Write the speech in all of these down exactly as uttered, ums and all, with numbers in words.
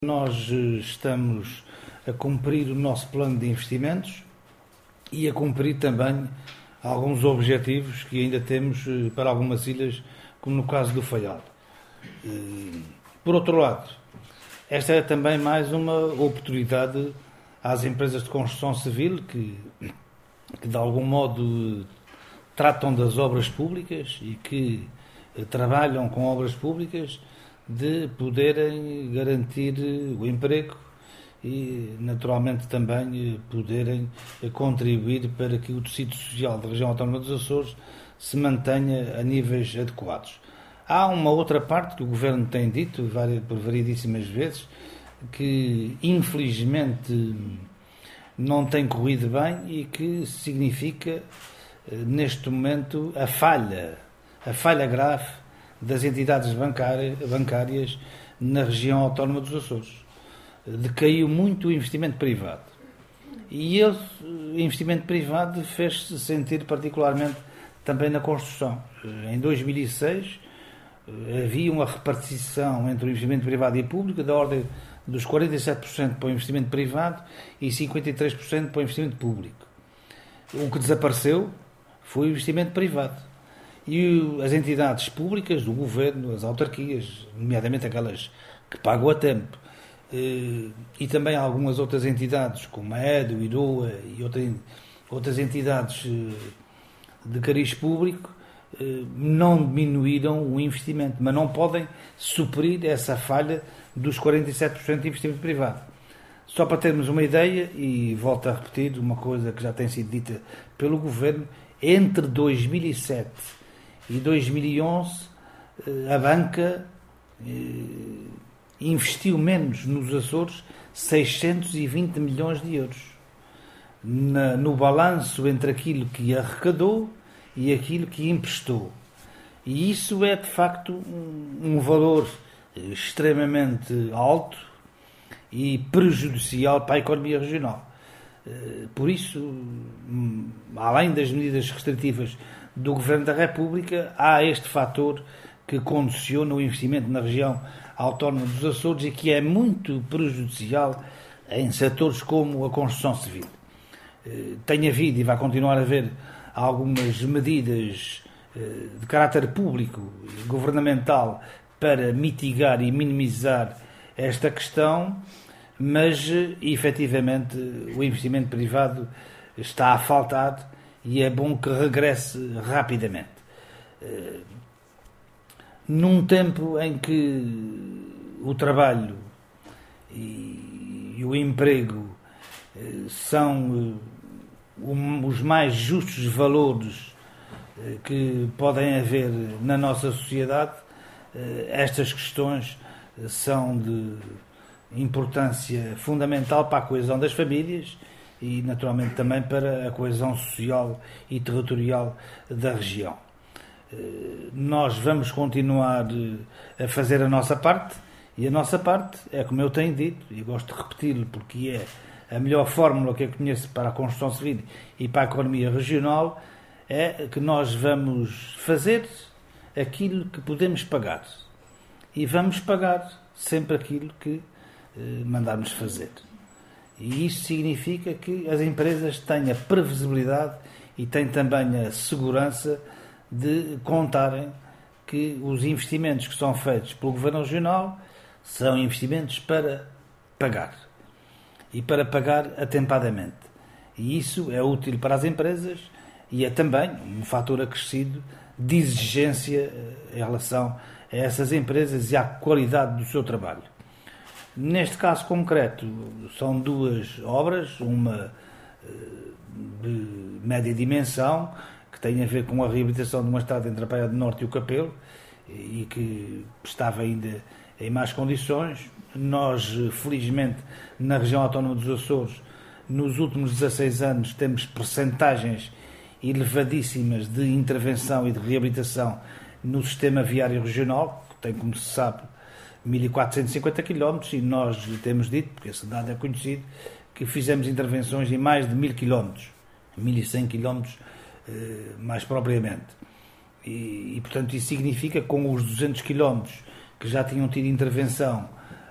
Nós estamos a cumprir o nosso plano de investimentos e a cumprir também alguns objetivos que ainda temos para algumas ilhas, como no caso do Faial. Por outro lado, esta é também mais uma oportunidade às empresas de construção civil que, que de algum modo tratam das obras públicas e que trabalham com obras públicas, de poderem garantir o emprego e, naturalmente, também poderem contribuir para que o tecido social da região autónoma dos Açores se mantenha a níveis adequados. Há uma outra parte que o Governo tem dito por variedíssimas vezes, que infelizmente não tem corrido bem e que significa, neste momento, a falha, a falha grave das entidades bancárias na região autónoma dos Açores. Decaiu muito o investimento privado. E esse investimento privado fez-se sentir particularmente também na construção. Em dois mil e seis havia uma repartição entre o investimento privado e público da ordem dos quarenta e sete por cento para o investimento privado e cinquenta e três por cento para o investimento público. O que desapareceu foi o investimento privado. E as entidades públicas do Governo, as autarquias, nomeadamente aquelas que pagam a tempo, e também algumas outras entidades, como a E D, o IROA e outras entidades de cariz público, não diminuíram o investimento, mas não podem suprir essa falha dos quarenta e sete por cento de investimento privado. Só para termos uma ideia, e volto a repetir uma coisa que já tem sido dita pelo Governo, entre dois mil e sete e dois mil e onze a banca investiu menos nos Açores seiscentos e vinte milhões de euros Na, no balanço entre aquilo que arrecadou e aquilo que emprestou. E isso é de facto um, um valor extremamente alto e prejudicial para a economia regional. Por isso, além das medidas restritivas do Governo da República, há este fator que condiciona o investimento na região autónoma dos Açores e que é muito prejudicial em setores como a construção civil. Tem havido e vai continuar a haver algumas medidas de caráter público e governamental para mitigar e minimizar esta questão, mas efetivamente o investimento privado está a faltar e é bom que regresse rapidamente. Num tempo em que o trabalho e o emprego são os mais justos valores que podem haver na nossa sociedade, estas questões são de importância fundamental para a coesão das famílias e, naturalmente, também para a coesão social e territorial da região. Nós vamos continuar a fazer a nossa parte e a nossa parte é, como eu tenho dito, e gosto de repeti-lo porque é a melhor fórmula que eu conheço para a construção civil e para a economia regional, é que nós vamos fazer aquilo que podemos pagar e vamos pagar sempre aquilo que eh, mandarmos fazer. E isso significa que as empresas têm a previsibilidade e têm também a segurança de contarem que os investimentos que são feitos pelo Governo Regional são investimentos para pagar e para pagar atempadamente. E isso é útil para as empresas e é também um fator acrescido de exigência em relação a essas empresas e à qualidade do seu trabalho. Neste caso concreto, são duas obras, uma de média dimensão, que tem a ver com a reabilitação de uma estrada entre a Praia do Norte e o Capelo, e que estava ainda em más condições. Nós, felizmente, na região autónoma dos Açores, nos últimos dezasseis anos, temos percentagens elevadíssimas de intervenção e de reabilitação no sistema viário regional, que tem, como se sabe, mil quatrocentos e cinquenta quilómetros, e nós temos dito, porque esse dado é conhecido, que fizemos intervenções em mais de mil quilómetros, mil e cem quilómetros mais propriamente. E, e, portanto, isso significa que com os duzentos quilómetros que já tinham tido intervenção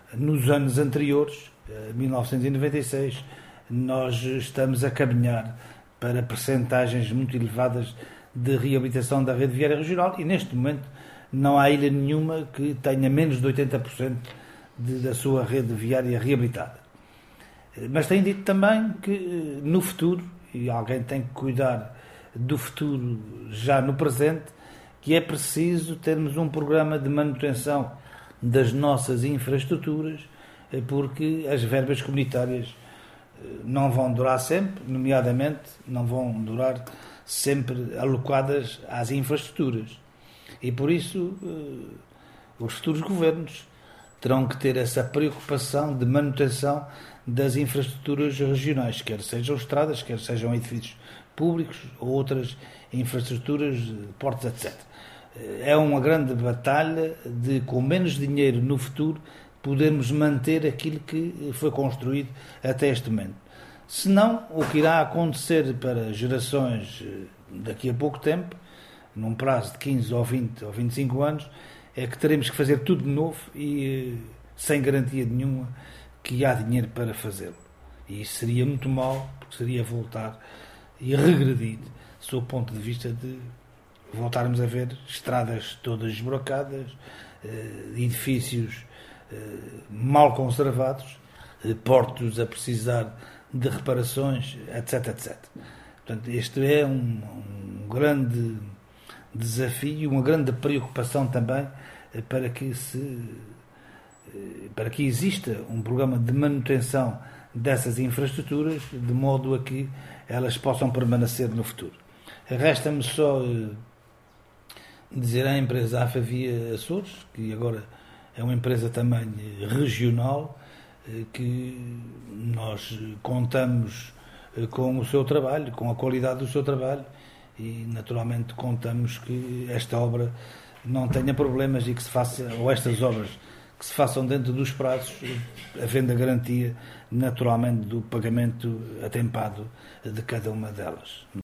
nos anos anteriores, mil novecentos e noventa e seis, nós estamos a caminhar para percentagens muito elevadas de reabilitação da rede viária regional e neste momento não há ilha nenhuma que tenha menos de oitenta por cento de, da sua rede viária reabilitada. Mas tem dito também que no futuro, e alguém tem que cuidar do futuro já no presente, que é preciso termos um programa de manutenção das nossas infraestruturas, porque as verbas comunitárias não vão durar sempre, nomeadamente não vão durar sempre alocadas às infraestruturas. E por isso os futuros governos terão que ter essa preocupação de manutenção das infraestruturas regionais, quer sejam estradas, quer sejam edifícios públicos ou outras infraestruturas, portos, etcétera. É uma grande batalha de, com menos dinheiro no futuro, podermos manter aquilo que foi construído até este momento. Senão, o que irá acontecer para gerações daqui a pouco tempo, num prazo de quinze ou vinte ou vinte e cinco anos, é que teremos que fazer tudo de novo e sem garantia nenhuma que há dinheiro para fazê-lo. E isso seria muito mau, porque seria voltar e regredir, sob o ponto de vista de voltarmos a ver estradas todas esburacadas, edifícios mal conservados, portos a precisar de reparações, etc, etcétera. Portanto, este é um, um grande desafio, uma grande preocupação também para que se para que exista um programa de manutenção dessas infraestruturas, de modo a que elas possam permanecer no futuro. Resta-me só dizer à empresa Afavia Açores, que agora é uma empresa também regional, que nós contamos com o seu trabalho, com a qualidade do seu trabalho e naturalmente contamos que esta obra não tenha problemas e que se faça, ou estas obras que se façam dentro dos prazos, havendo a garantia naturalmente do pagamento atempado de cada uma delas.